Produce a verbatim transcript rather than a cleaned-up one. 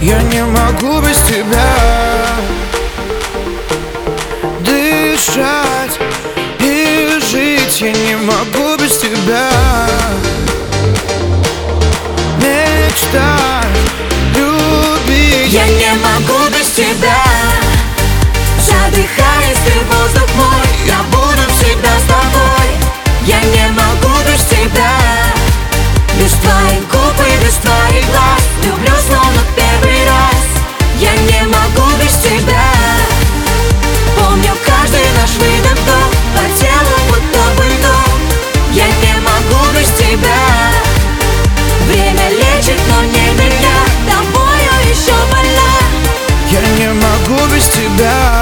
Я не могу без тебя дышать и жить. Я не могу без тебя мечтать, любить. Я не могу без тебя. Задыхаясь, ты воздух мой, я буду всегда с тобой. Я не могу без тебя. Без твоих губ и без твоих глаз